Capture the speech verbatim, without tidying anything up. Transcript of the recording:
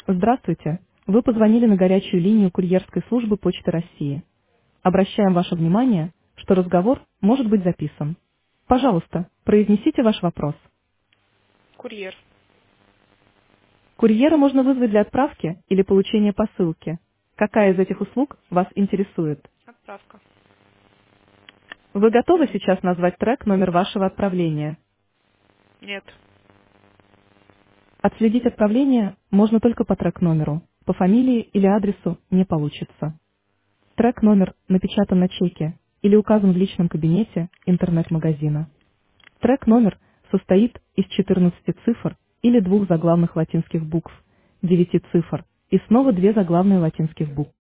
Здравствуйте. Вы позвонили на горячую линию курьерской службы Почты России. Обращаем ваше внимание, что разговор может быть записан. Пожалуйста, произнесите ваш вопрос. Курьер. Курьера можно вызвать для отправки или получения посылки. Какая из этих услуг вас интересует? Отправка. Вы готовы сейчас назвать трек номер вашего отправления? Нет. Отследить отправление можно только по трек номеру. По фамилии или адресу не получится. Трек номер напечатан на чеке или указан в личном кабинете интернет-магазина. Трек номер состоит из четырнадцати цифр или двух заглавных латинских букв, девяти цифр и снова две заглавные латинских буквы.